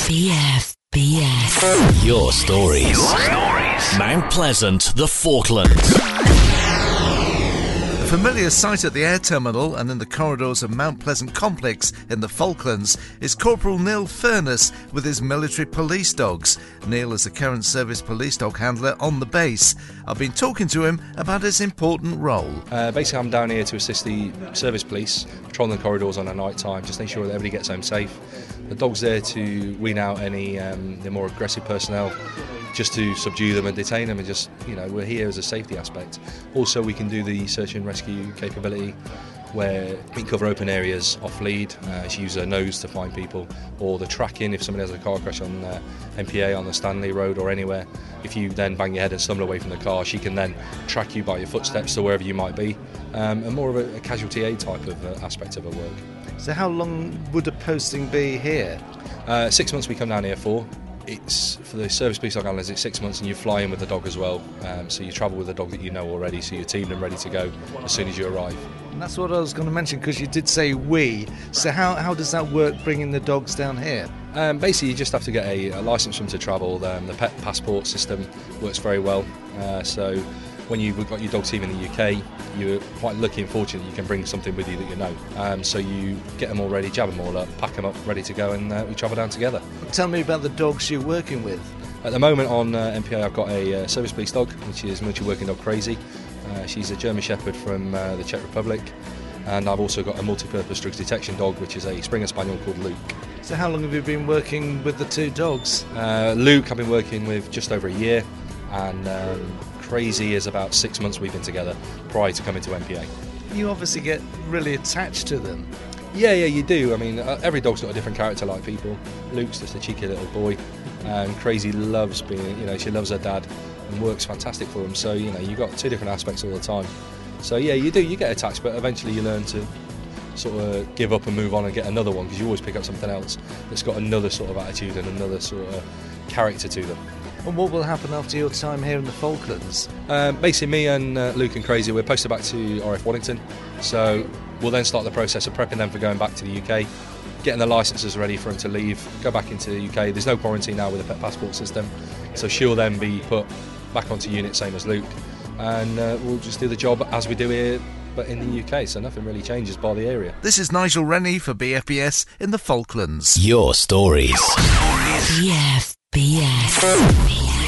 BFBS. Your stories. Mount Pleasant, the Falklands. A familiar sight at the air terminal and in the corridors of Mount Pleasant Complex in the Falklands is Corporal Neil Furness with his military police dogs. Neil is the current service police dog handler on the base. I've been talking to him about his important role. Basically, I'm down here to assist the service police, patrolling the corridors on a night time, just ensure that everybody gets home safe. The dog's there to wean out any the more aggressive personnel, just to subdue them and detain them, and just, we're here as a safety aspect. Also, we can do the search and rescue capability where we can cover open areas off lead. She uses her nose to find people, or the tracking if somebody has a car crash on MPA on the Stanley Road or anywhere. If you then bang your head and stumble away from the car, she can then track you by your footsteps to wherever you might be, and more of a casualty aid type of aspect of her work. So how long would a posting be here? 6 months we come down here for. It's for the service police dog handlers, it's 6 months, and you fly in with the dog as well. So you travel with a dog that you know already, so you're teamed and ready to go as soon as you arrive. And that's what I was going to mention, because you did say we. So how does that work, bringing the dogs down here? Basically, you just have to get a licence from to travel. The pet passport system works very well. So when you've got your dog team in the UK, you're quite lucky and fortunate you can bring something with you that you know. So you get them all ready, jab them all up, pack them up, ready to go, and we travel down together. Tell me about the dogs you're working with. At the moment on MPA, I've got a service police dog, which is military working dog Crazy. She's a German Shepherd from the Czech Republic. And I've also got a multi-purpose drugs detection dog, which is a Springer Spaniel called Luke. So how long have you been working with the two dogs? Luke I've been working with just over a year, and Crazy is about 6 months we've been together prior to coming to MPA. You obviously get really attached to them. Yeah, you do. I mean, every dog's got a different character like people. Luke's just a cheeky little boy, and Crazy loves being, she loves her dad and works fantastic for him. So, you've got two different aspects all the time. So, yeah, you do. You get attached, but eventually you learn to sort of give up and move on and get another one, because you always pick up something else that's got another sort of attitude and another sort of character to them. And what will happen after your time here in the Falklands? Basically, me and Luke and Crazy, we're posted back to RF Wellington. So we'll then start the process of prepping them for going back to the UK, getting the licences ready for them to leave, go back into the UK. There's no quarantine now with the pet passport system, so she'll then be put back onto unit, same as Luke, and we'll just do the job as we do here, but in the UK, so nothing really changes by the area. This is Nigel Rennie for BFBS in the Falklands. Your stories. BFBS.